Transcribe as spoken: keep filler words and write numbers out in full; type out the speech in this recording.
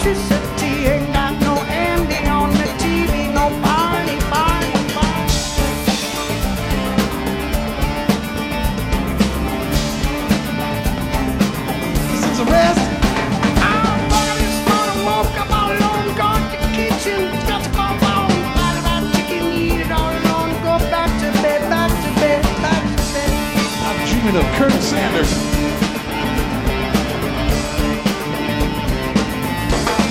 electricity. Ain't got no ending on the T V. No party, party, party. This is a rest. I'm gonna this morning, woke up all alone, gone to the kitchen, got to go home, bite of that chicken, eat it all alone, go back to bed, back to bed, back to bed. I'm dreaming of Colonel Sanders.